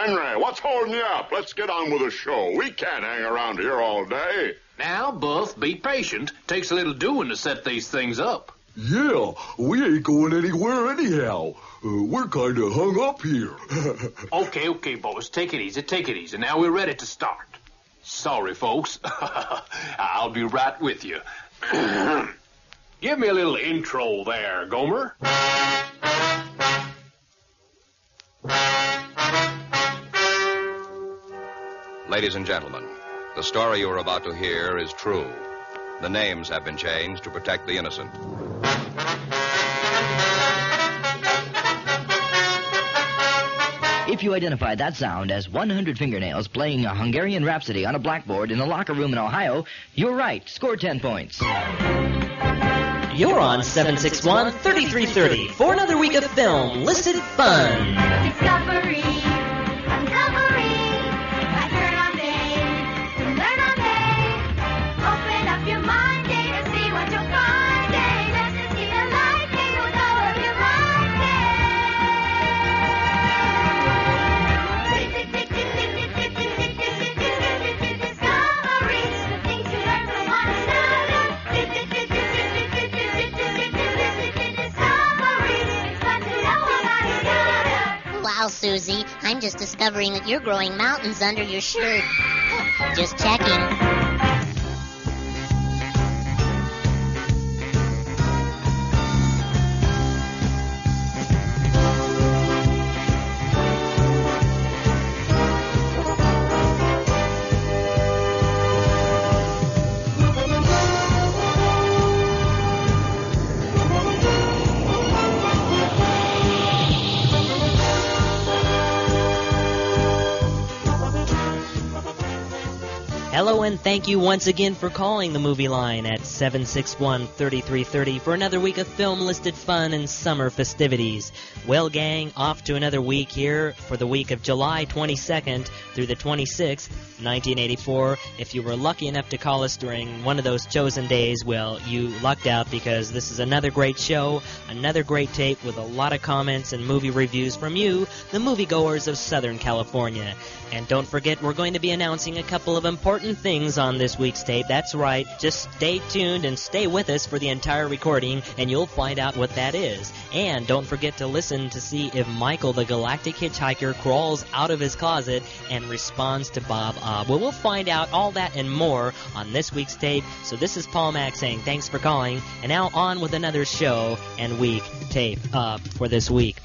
Henry, what's holding you up? Let's get on with the show. We can't hang around here all day. Now, Buff, be patient. Takes a little doing to set these things up. Yeah, we ain't going anywhere anyhow. We're kind of hung up here. Okay, boys, take it easy. Now we're ready to start. Sorry, folks. I'll be right with you. Give me a little intro there, Gomer. Ladies and gentlemen, the story you are about to hear is true. The names have been changed to protect the innocent. If you identify that sound as 100 fingernails playing a Hungarian Rhapsody on a blackboard in a locker room in Ohio, you're right. Score 10 points. You're on 761-3330 for another week of film listed fun. Discovery. I turn on day to learn on day. Open up your mind, day to see what you'll find. Day just to see the light, day you'll know if you like it. Discovery, the things you learn from one another. Discovery, it's fun to know about each other. Wow, Susie, I'm just discovering that you're growing mountains under your shirt. Just checking. Hello and thank you once again for calling the movie line at 761-3330 for another week of film listed fun and summer festivities. Well, gang, off to another week here for the week of July 22nd through the 26th, 1984. If you were lucky enough to call us during one of those chosen days, well, you lucked out because this is another great show, another great tape with a lot of comments and movie reviews from you, the moviegoers of Southern California. And don't forget, we're going to be announcing a couple of important things on this week's tape. That's right. Just stay tuned and stay with us for the entire recording, and you'll find out what that is. And don't forget to listen to see if Michael the Galactic Hitchhiker crawls out of his closet and responds to Bob Obb. Well, we'll find out all that and more on this week's tape. So this is Paul Mack saying thanks for calling, and now on with another show and week tape for this week.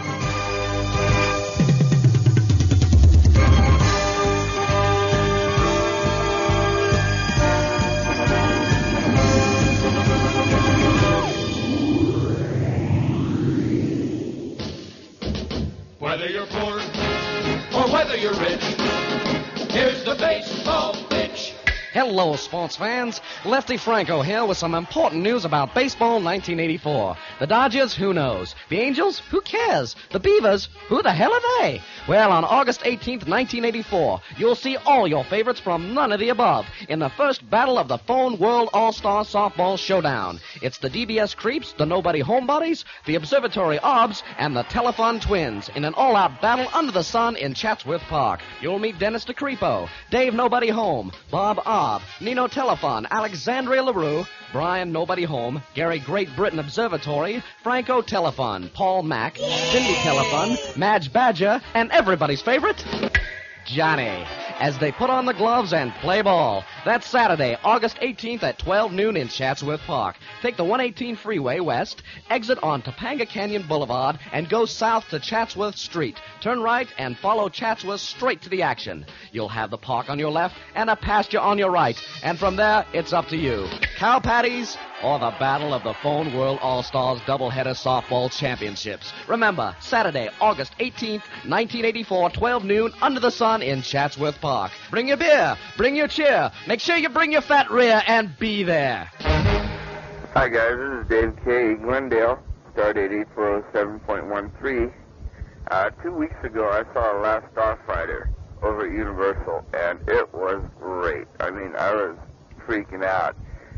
Whether you're poor or whether you're rich, here's the baseball pitch. Hello, sports fans. Lefty Franco here with some important news about baseball 1984. The Dodgers, who knows? The Angels, who cares? The Beavers, who the hell are they? Well, on August 18th, 1984, you'll see all your favorites from none of the above in the first battle of the Phone World All-Star Softball Showdown. It's the DBS Creeps, the Nobody Homebodies, the Observatory Obbs, and the Telephone Twins in an all-out battle under the sun in Chatsworth Park. You'll meet Dennis DeCrepo, Dave Nobody Home, Bob Obb, Nino Telephone, Alexandria LaRue, Brian Nobody Home, Gary Great Britain Observatory, Franco Telephone, Paul Mack, Cindy Telephone, Madge Badger, and everybody's favorite, Johnny, as they put on the gloves and play ball. That's Saturday, August 18th at 12 noon in Chatsworth Park. Take the 118 freeway west, exit on Topanga Canyon Boulevard, and go south to Chatsworth Street. Turn right and follow Chatsworth straight to the action. You'll have the park on your left and a pasture on your right. And from there, it's up to you. Cow patties or the Battle of the Phone World All-Stars Doubleheader Softball Championships. Remember, Saturday, August 18th, 1984, 12 noon, under the sun in Chatsworth Park. Bring your beer, bring your cheer, make sure you bring your fat rear, and be there. Hi, guys, this is Dave K. Glendale, Stardate 8407.13. 2 weeks ago, I saw Last Starfighter over at Universal, and it was great. I mean, I was freaking out.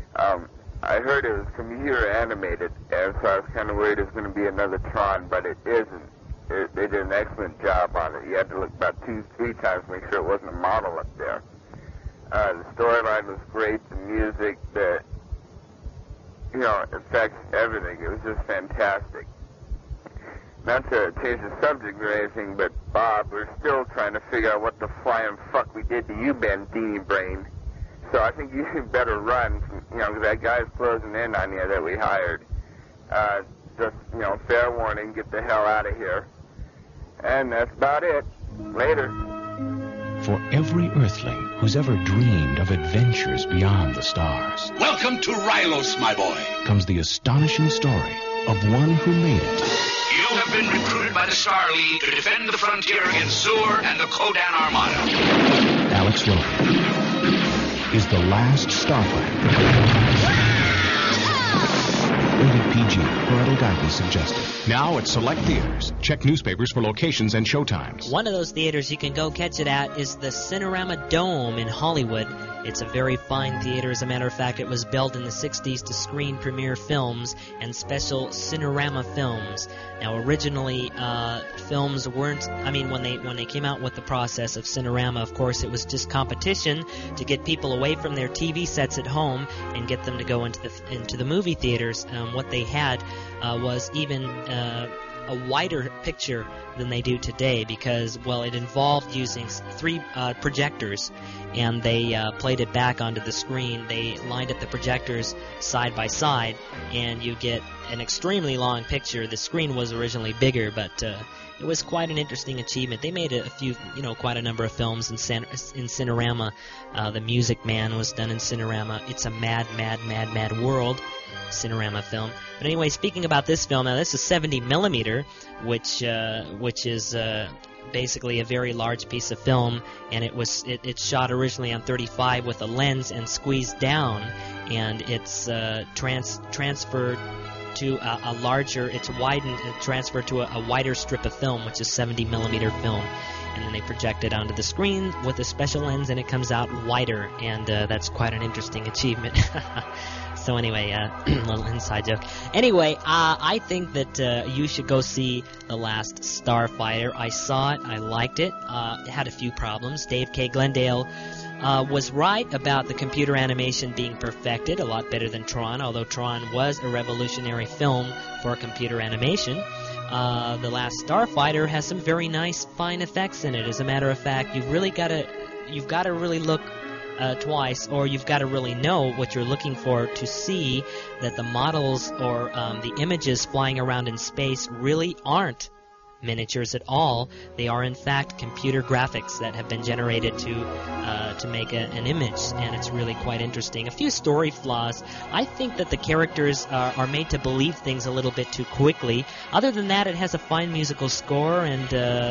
I heard it was computer animated, and so I was kind of worried it was going to be another Tron, but it isn't. they did an excellent job on it. You had to look about 2-3 times to make sure it wasn't a model up there. The storyline was great, the music, the effects, everything. It was just fantastic. Not to change the subject or anything, but Bob, we're still trying to figure out what the flying fuck we did to you, Bandini Brain. So I think you better run, because that guy's closing in on you that we hired. Just, fair warning, get the hell out of here. And that's about it. Later. For every Earthling who's ever dreamed of adventures beyond the stars, welcome to Rylos, my boy, comes the astonishing story of one who made it. You have been recruited by the Star League to defend the frontier against Zur and the Kodan Armada. Alex Rogan is the last starfighter. Rated PG. Parental guidance suggested. Now at select theaters. Check newspapers for locations and showtimes. One of those theaters you can go catch it at is the Cinerama Dome in Hollywood. It's a very fine theater. As a matter of fact, it was built in the 60s to screen premiere films and special Cinerama films. Now, originally, films weren't... when they came out with the process of Cinerama, of course, it was just competition to get people away from their TV sets at home and get them to go into the movie theaters. What they had was even a wider picture than they do today because, it involved using 3 projectors, and they played it back onto the screen. They lined up the projectors side by side, and you get an extremely long picture. The screen was originally bigger, but it was quite an interesting achievement. They made a few, quite a number of films in Cinerama. The Music Man was done in Cinerama. It's a Mad, Mad, Mad, Mad World Cinerama film. But anyway, speaking about this film, now this is 70 millimeter, which is basically a very large piece of film, and it's shot originally on 35 with a lens and squeezed down, and it's transferred to a larger, it's widened and transferred to a wider strip of film, which is 70 millimeter film. And then they project it onto the screen with a special lens, and it comes out wider, and that's quite an interesting achievement. So anyway, little inside joke. Anyway, I think that you should go see The Last Starfighter. I saw it. I liked it. It had a few problems. Dave K. Glendale was right about the computer animation being perfected, a lot better than Tron, although Tron was a revolutionary film for computer animation. The Last Starfighter has some very nice, fine effects in it. As a matter of fact, you've got to really look twice, or you've got to really know what you're looking for to see that the models or the images flying around in space really aren't miniatures at all. They are in fact computer graphics that have been generated to make an image, and it's really quite interesting. A few story flaws. I think that the characters are made to believe things a little bit too quickly. Other than that, it has a fine musical score, and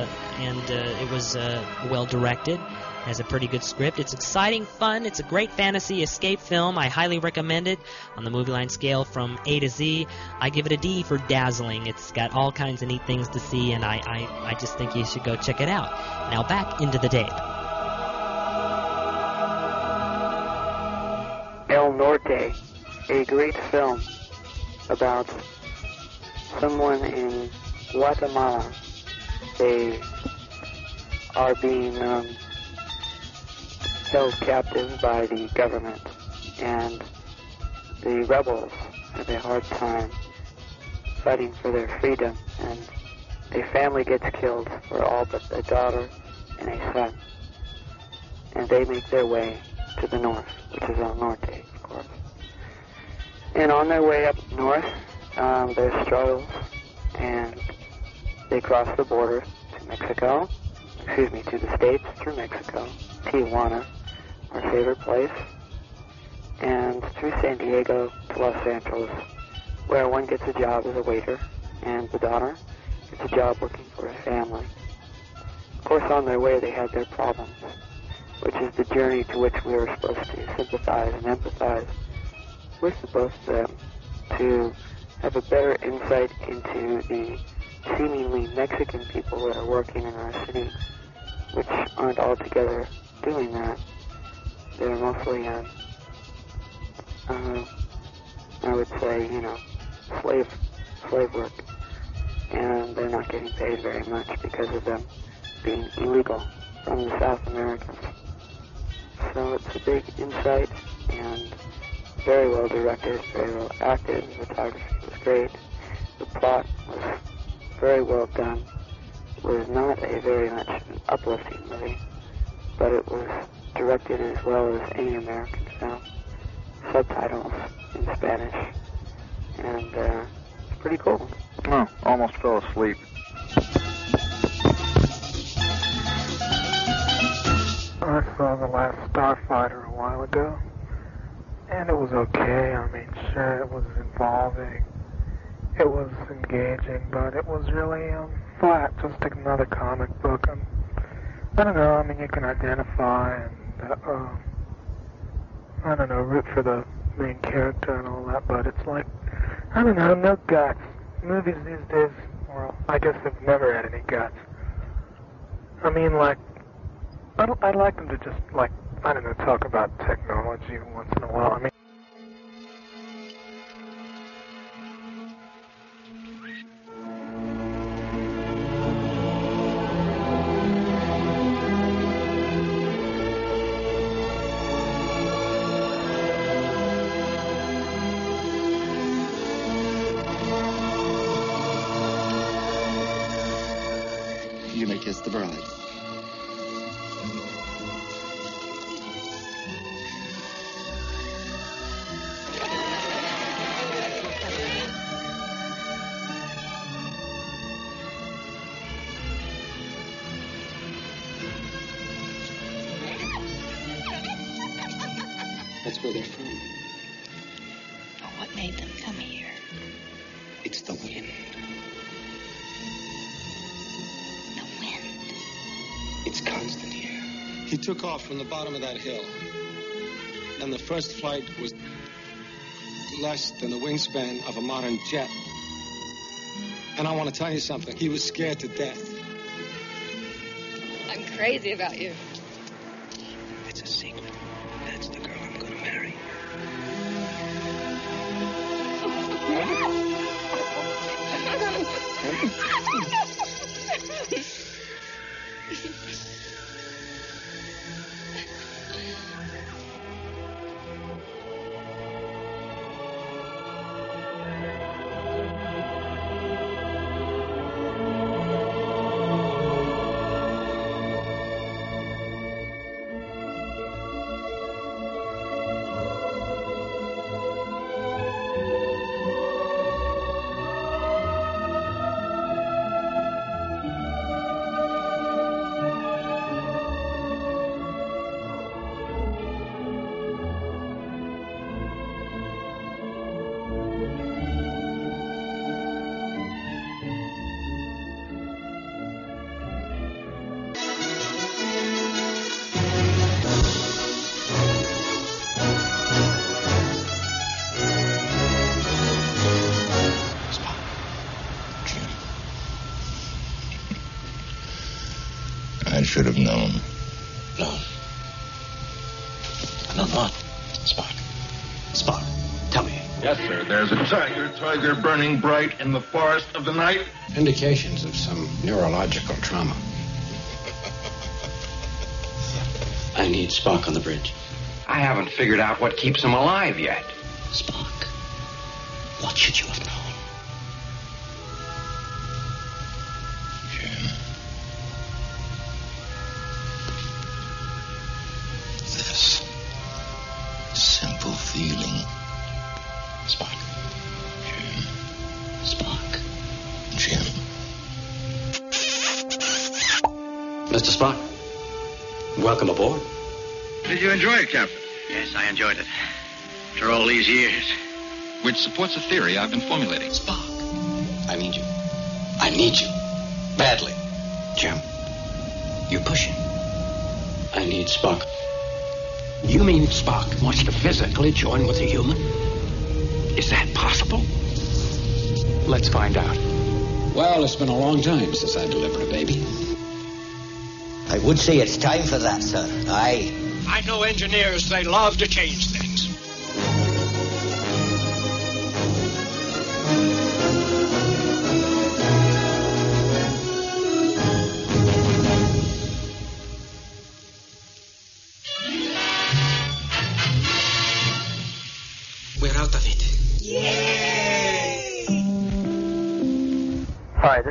it was well directed. It has a pretty good script. It's exciting, fun. It's a great fantasy escape film. I highly recommend it. On the Movie Line scale from A to Z, I give it a D for dazzling. It's got all kinds of neat things to see, and I just think you should go check it out. Now back into the tape. El Norte, a great film about someone in Guatemala. They are being held captive by the government, and the rebels have a hard time fighting for their freedom, and a family gets killed for all but a daughter and a son, and they make their way to the north, which is El Norte, of course. And on their way up north, there's struggles, and they cross the border to Mexico, to the States through Mexico, Tijuana, our favorite place, and through San Diego to Los Angeles, where one gets a job as a waiter, and the daughter gets a job working for a family. Of course, on their way, they had their problems, which is the journey to which we were supposed to sympathize and empathize with both of them, to have a better insight into the seemingly Mexican people that are working in our city, which aren't altogether doing that. They're mostly, I would say, slave work. and they're not getting paid very much because of them being illegal from the South Americans. So it's a big insight, and very well directed, very well acted. The photography was great. The plot was very well done. It was not a very much an uplifting movie, but it was directed as well as any American film. Subtitles in Spanish, and it's pretty cool. Oh, almost fell asleep. I saw The Last Starfighter a while ago, and it was okay. I mean, sure, it was involving, it was engaging, but it was really flat, just another comic book. I don't know, I mean, you can identify and, I don't know, root for the main character and all that, but it's like, I don't know, no guts. Movies these days, well, I guess they've never had any guts. I mean, like, I'd like them to just, like, I don't know, talk about technology once in a while. I mean, You may kiss the bride. That's where they're from. Oh, what made them come here? It's the wind. It's constant here. He took off from the bottom of that hill. And the first flight was less than the wingspan of a modern jet. And I want to tell you something. He was scared to death. I'm crazy about you. It's a secret. That's the girl I'm going to marry. I should have known. No. No, what? Spock. Spock, tell me. Yes, sir. There's a tiger burning bright in the forest of the night. Indications of some neurological trauma. I need Spock on the bridge. I haven't figured out what keeps him alive yet. Spock, what should you have known? Jim. This simple feeling. Spock. Jim. Spock. Jim. Mr. Spock, welcome aboard. Did you enjoy it, Captain? Yes, I enjoyed it. After all these years. Which supports a theory I've been formulating. Spock, I need you. I need you. Badly. Jim, you're pushing. I need Spock. You mean Spock wants to physically join with a human? Is that possible? Let's find out. Well, it's been a long time since I delivered a baby. I would say it's time for that, sir. Aye. I know engineers, they love to change things.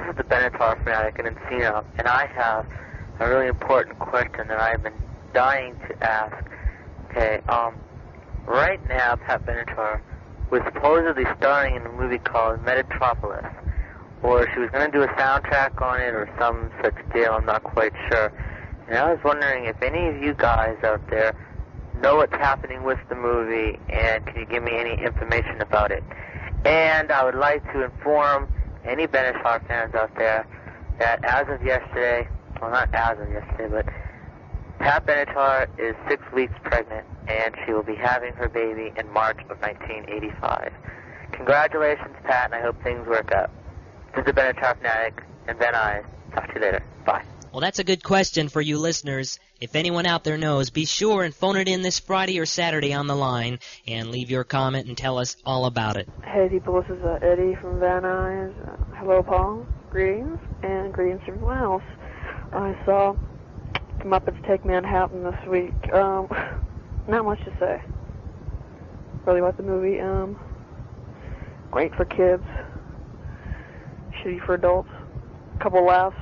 this is the Benatar fanatic in Encino, and I have a really important question that I've been dying to ask. Okay, right now, Pat Benatar was supposedly starring in a movie called Metatropolis, or she was going to do a soundtrack on it or some such deal, I'm not quite sure. And I was wondering if any of you guys out there know what's happening with the movie, and can you give me any information about it? And I would like to inform any Benatar fans out there that as of yesterday, well, not as of yesterday, but Pat Benatar is 6 weeks pregnant, and she will be having her baby in March of 1985. Congratulations, Pat, and I hope things work out. This is the Benatar fanatic, and Ben I. Talk to you later. Bye. Well, that's a good question for you listeners. If anyone out there knows, be sure and phone it in this Friday or Saturday on the line and leave your comment and tell us all about it. Hey people, this is Eddie from Van Nuys. Hello Paul, greetings, and greetings to everyone else. I saw the Muppets Take Manhattan this week. Not much to say. Really like the movie. Great for kids. Shitty for adults. Couple laughs.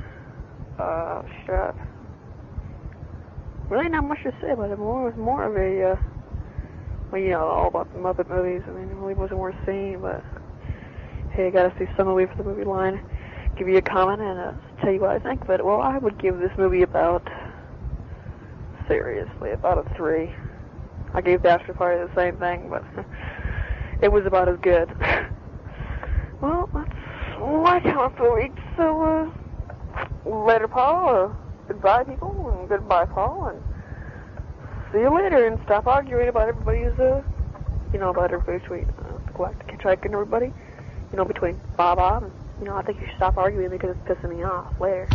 Shit. Really not much to say about it. It was more of a, well, you know, all about the Muppet movies. I mean, it really wasn't worth seeing, but hey, I gotta see some movie for the movie line. Give you a comment and tell you what I think. But, well, I would give this movie about, seriously, about a 3. I gave Bachelor Party the same thing, but it was about as good. Well, that's my count for the week, so, later, Paul. Goodbye, people, and goodbye, Paul, and see you later, and stop arguing about everybody's, about everybody's between the Galactic Hitchhiker and everybody, between Bob, and, I think you should stop arguing because it's pissing me off. Later.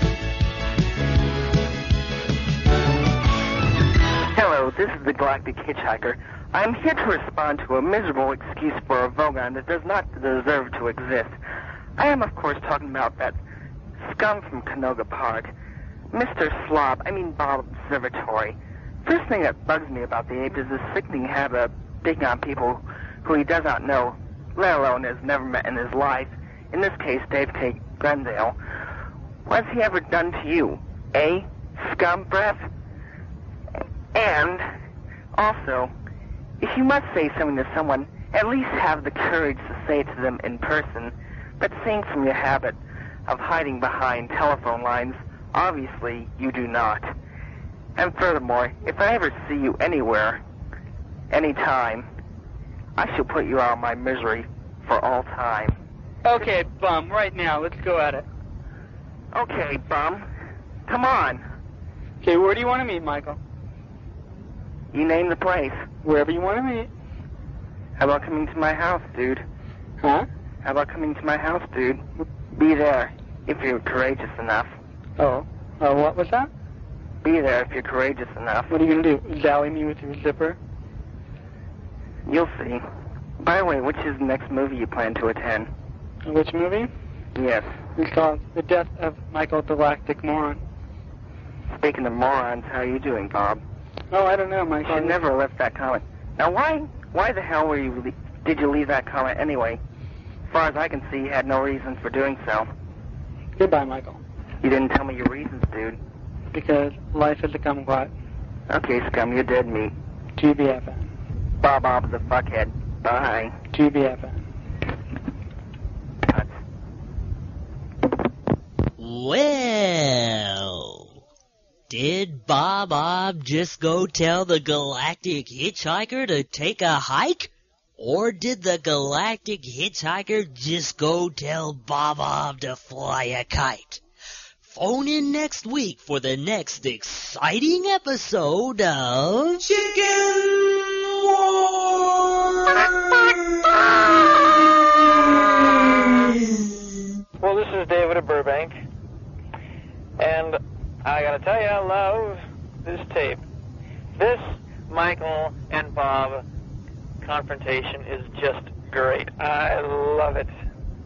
Hello, this is the Galactic Hitchhiker. I'm here to respond to a miserable excuse for a Vogon that does not deserve to exist. I am, of course, talking about that scum from Canoga Park. Mr. Bob Observatory. First thing that bugs me about the ape is his sickening habit of digging on people who he does not know, let alone has never met in his life. In this case, Dave K. Glendale. What has he ever done to you? Scum breath? And, also, if you must say something to someone, at least have the courage to say it to them in person. But seeing from your habit of hiding behind telephone lines, obviously you do not. And furthermore, if I ever see you anywhere, anytime, I shall put you out of my misery for all time. Okay, bum, right now, let's go at it. Okay, bum. Come on. Okay, where do you want to meet, Michael? You name the place. Wherever you want to meet. How about coming to my house, dude? Huh? How about coming to my house, dude? Be there, if you're courageous enough. Oh, what was that? Be there if you're courageous enough. What are you going to do, zally me with your zipper? You'll see. By the way, which is the next movie you plan to attend? Which movie? Yes. It's called The Death of Michael Galactic Moron. Speaking of morons, how are you doing, Bob? Oh, I don't know, Michael. You should never have left that comment. Now, why the hell did you leave that comment anyway? As far as I can see, you had no reasons for doing so. Goodbye, Michael. You didn't tell me your reasons, dude. Because life is a kumquat. Okay, scum, you're dead meat. GBFN. Bob's a fuckhead. Bye. GBFN. Well, did Bob just go tell the Galactic Hitchhiker to take a hike? Or did the Galactic Hitchhiker just go tell Bob to fly a kite? Phone in next week for the next exciting episode of Chicken Wars! Well, this is David of Burbank, and I gotta tell you, I love this tape. This Michael and Bob confrontation is just great. I love it.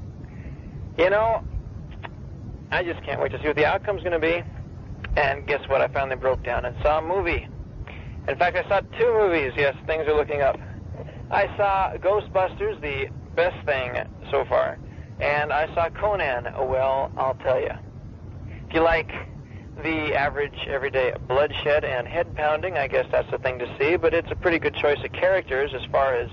I just can't wait to see what the outcome's going to be. And guess what? I finally broke down and saw a movie. In fact, I saw 2 movies. Yes, things are looking up. I saw Ghostbusters, the best thing so far. And I saw Conan. Well, I'll tell you. If you like the average, everyday bloodshed and head pounding, I guess that's the thing to see. But it's a pretty good choice of characters as far as,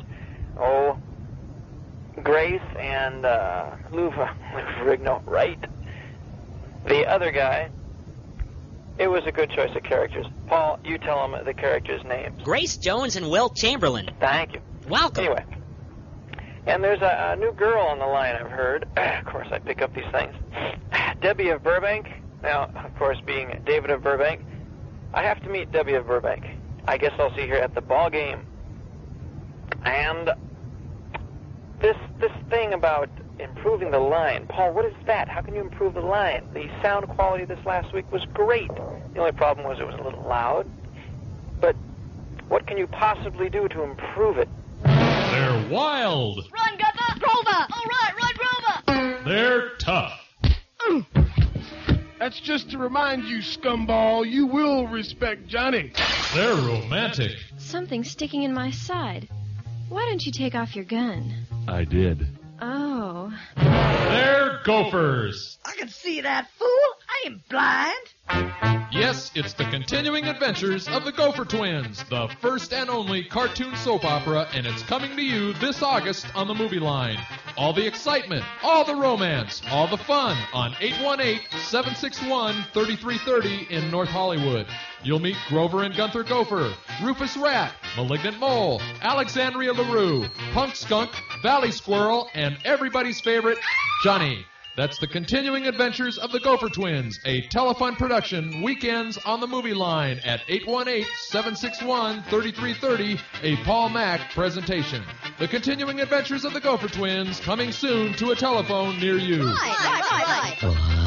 Grace and Lou Ferrigno, right? The other guy. It was a good choice of characters. Paul, you tell them the characters' names. Grace Jones and Wilt Chamberlain. Thank you. Welcome. Anyway. And there's a new girl on the line, I've heard. Of course, I pick up these things. Debbie of Burbank. Now, of course, being David of Burbank, I have to meet Debbie of Burbank. I guess I'll see her at the ball game. And this thing about improving the line. Paul, what is that? How can you improve the line? The sound quality this last week was great. The only problem was it was a little loud. But what can you possibly do to improve it? They're wild. Run, Guppa! Grover! All right, run, Grover! They're tough. That's just to remind you, scumball, you will respect Johnny. They're romantic. Something's sticking in my side. Why don't you take off your gun? I did. Oh. They're gophers. I can see that, fool. I ain't blind. Yes, it's the continuing adventures of the Gopher Twins, the first and only cartoon soap opera, and it's coming to you this August on the Movie Line. All the excitement, all the romance, all the fun on 818-761-3330 in North Hollywood. You'll meet Grover and Gunther Gopher, Rufus Rat, Malignant Mole, Alexandria LaRue, Punk Skunk, Valley Squirrel, and everybody's favorite, Johnny. That's the continuing adventures of the Gopher Twins, a Telefun production, weekends on the Movie Line at 818-761-3330, a Paul Mack presentation. The continuing adventures of the Gopher Twins, coming soon to a telephone near you. Right.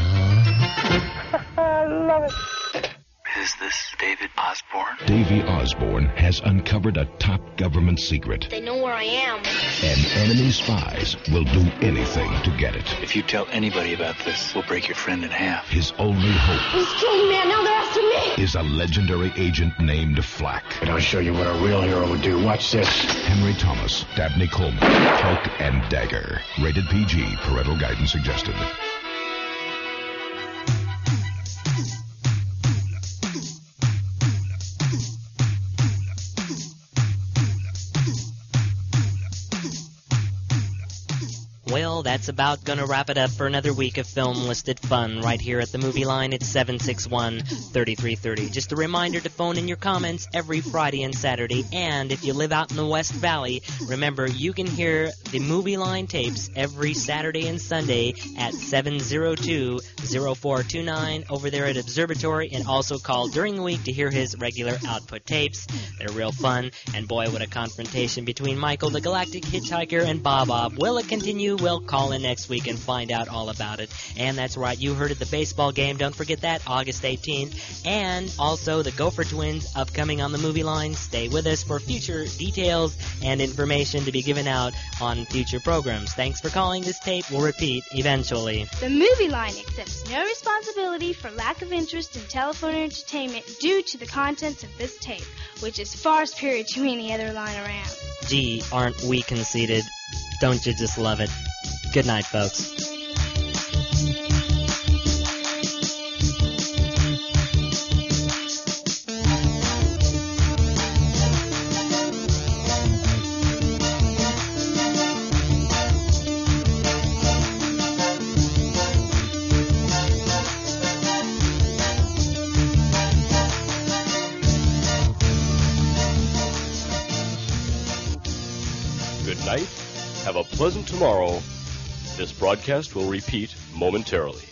I love it. Is this David Osborne? Davy Osborne has uncovered a top government secret. They know where I am. And enemy spies will do anything to get it. If you tell anybody about this, we'll break your friend in half. His only hope He's killing me, and now they're after me. is a legendary agent named Flack. And I'll show you what a real hero would do. Watch this. Henry Thomas, Dabney Coleman, Cloak and Dagger. Rated PG. Parental guidance suggested. Well, that's about gonna wrap it up for another week of film-listed fun right here at the Movie Line. It's 761-3330. Just a reminder to phone in your comments every Friday and Saturday, and if you live out in the West Valley, remember you can hear the Movie Line tapes every Saturday and Sunday at 702-0429 over there at Observatory, and also call during the week to hear his regular output tapes. They're real fun, and boy, what a confrontation between Michael the Galactic Hitchhiker and Bob. Will it continue? We'll call in next week and find out all about it. And that's right, you heard of the baseball game. Don't forget that, August 18th. And also the Gopher Twins upcoming on the Movie Line. Stay with us for future details and information to be given out on future programs. Thanks for calling. This tape will repeat eventually. The Movie Line accepts no responsibility for lack of interest in telephone entertainment due to the contents of this tape, which is far superior to any other line around. Gee, aren't we conceited? Don't you just love it? Good night, folks. Good night. Have a pleasant tomorrow. This broadcast will repeat momentarily.